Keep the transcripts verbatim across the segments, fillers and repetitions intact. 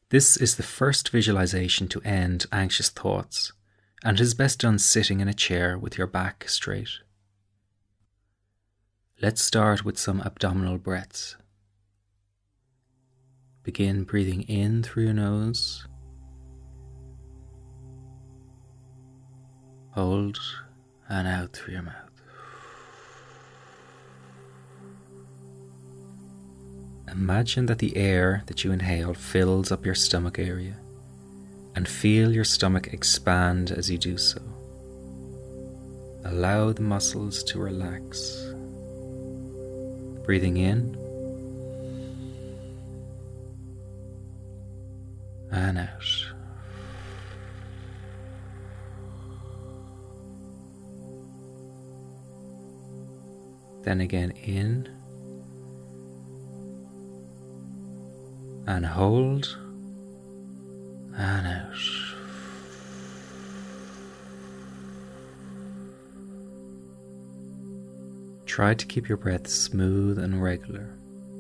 This is the first visualization to end anxious thoughts, and it is best done sitting in a chair with your back straight. Let's start with some abdominal breaths. Begin breathing in through your nose. Hold and out through your mouth. Imagine that the air that you inhale fills up your stomach area, and feel your stomach expand as you do so. Allow the muscles to relax. Breathing in and out. Then again in and hold and out. Try to keep your breath smooth and regular.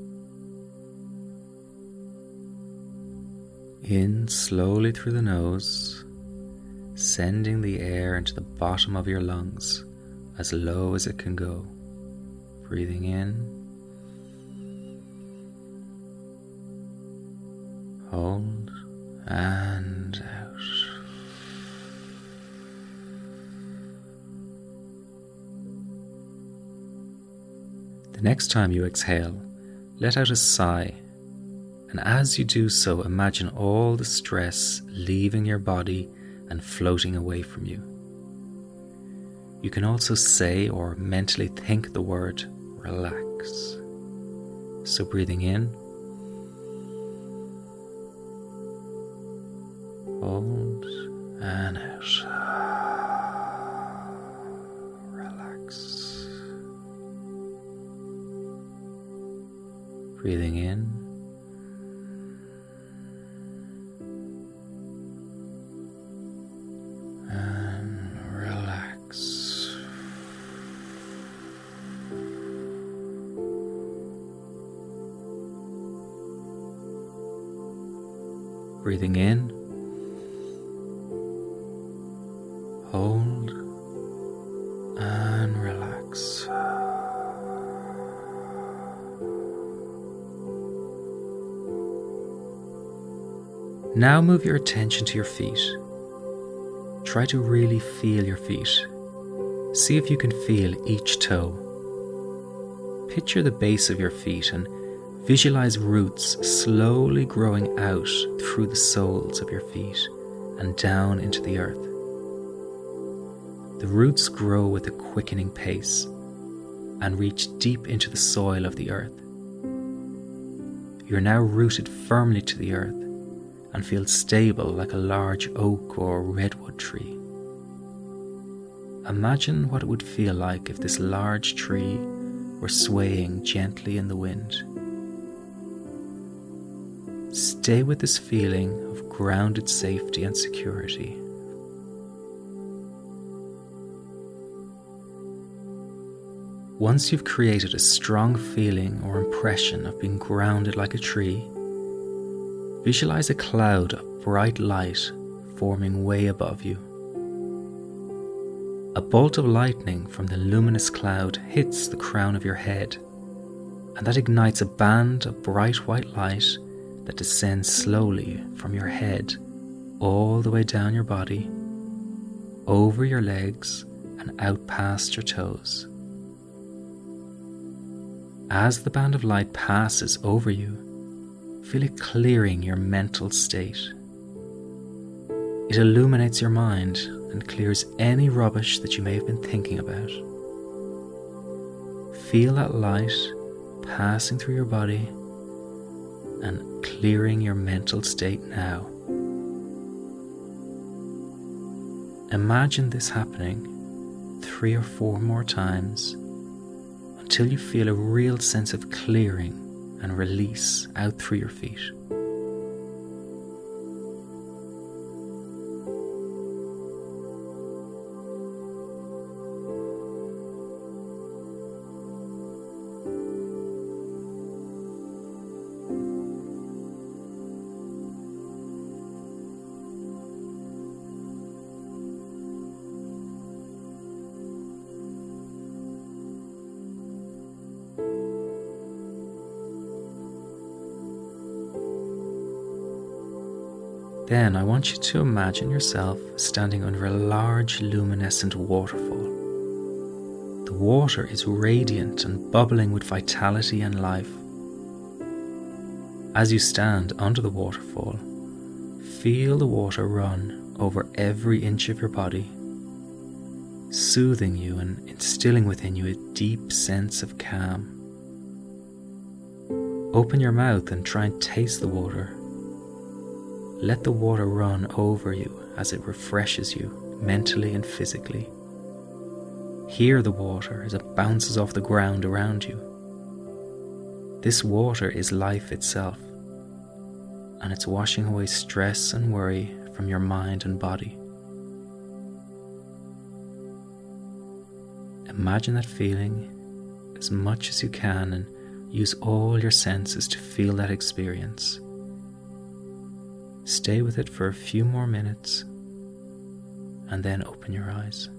In slowly through the nose, sending the air into the bottom of your lungs as low as it can go. Breathing in, hold and out. The next time you exhale, let out a sigh, and as you do so, imagine all the stress leaving your body and floating away from you. You can also say or mentally think the word relax. So breathing in, hold and out. Relax. Breathing in and relax. Breathing in, hold and relax. Now move your attention to your feet. Try to really feel your feet. See if you can feel each toe. Picture the base of your feet and visualize roots slowly growing out through the soles of your feet and down into the earth. The roots grow with a quickening pace and reach deep into the soil of the earth. You're now rooted firmly to the earth and feel stable like a large oak or redwood tree. Imagine what it would feel like if this large tree were swaying gently in the wind. Stay with this feeling of grounded safety and security. Once you've created a strong feeling or impression of being grounded like a tree, visualize a cloud of bright light forming way above you. A bolt of lightning from the luminous cloud hits the crown of your head, and that ignites a band of bright white light that descends slowly from your head all the way down your body, over your legs and out past your toes. As the band of light passes over you, feel it clearing your mental state. It illuminates your mind and clears any rubbish that you may have been thinking about. Feel that light passing through your body and clearing your mental state now. Imagine this happening three or four more times until you feel a real sense of clearing and release out through your feet. Then I want you to imagine yourself standing under a large luminescent waterfall. The water is radiant and bubbling with vitality and life. As you stand under the waterfall, feel the water run over every inch of your body, soothing you and instilling within you a deep sense of calm. Open your mouth and try and taste the water. Let the water run over you as it refreshes you mentally and physically. Hear the water as it bounces off the ground around you. This water is life itself, and it's washing away stress and worry from your mind and body. Imagine that feeling as much as you can and use all your senses to feel that experience. Stay with it for a few more minutes and then open your eyes.